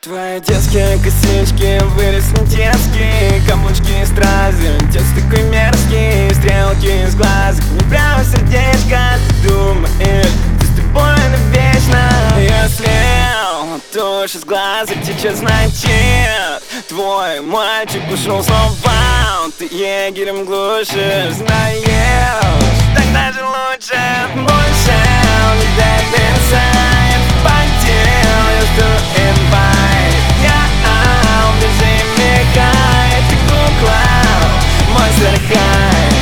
Твои детские косички вырез не детские, каблучки стрази, текст такой мерзкий, стрелки из глазок, не прямо в сердечко. Ты думаешь, ты с тобой навечно? Если тушь из глазок течет, значит твой мальчик ушел снова. Ты егерем глушишь, знаешь, так даже лучше. Больше не дай inside, потерял я что invite. Я бежим мигает, ты кукла, мой сверхай.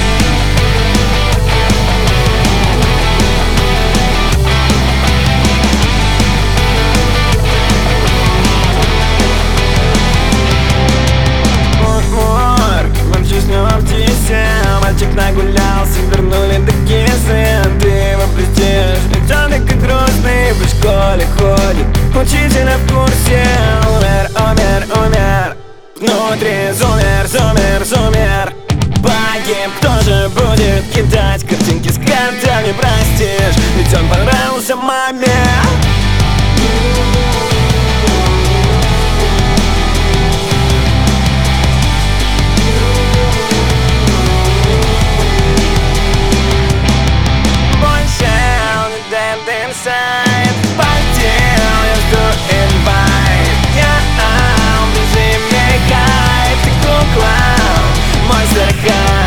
Мальчик нагулялся, вернули до кисы. Ты его простишь, ведь он такой грустный. В школе ходит, учителя в курсе. Умер, умер, умер, внутри зумер, зумер, зумер. Погиб, кто же будет кидать картинки с картами, простишь? Ведь он понравился маме. Потерял я что invite. Я бежим мигает, ты кукла, мой сверхай.